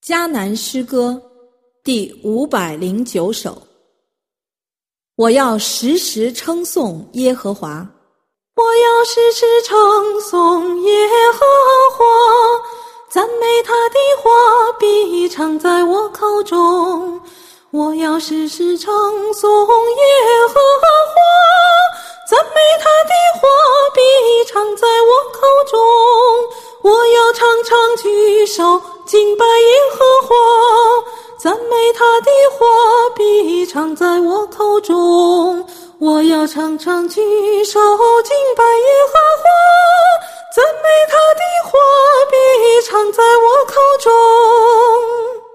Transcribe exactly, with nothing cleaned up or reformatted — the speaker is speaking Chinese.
迦南诗歌第五百零九首。我要时时称颂耶和华， 我要时时称颂耶和华，赞美他的话必常在我口中。我要时时称颂耶和华，赞美他的话必常在我口中。我要常常举手敬拜耶和华，赞美他的话必常在我口中。我要常常举手敬拜耶和华，赞美他的话必常在我口中。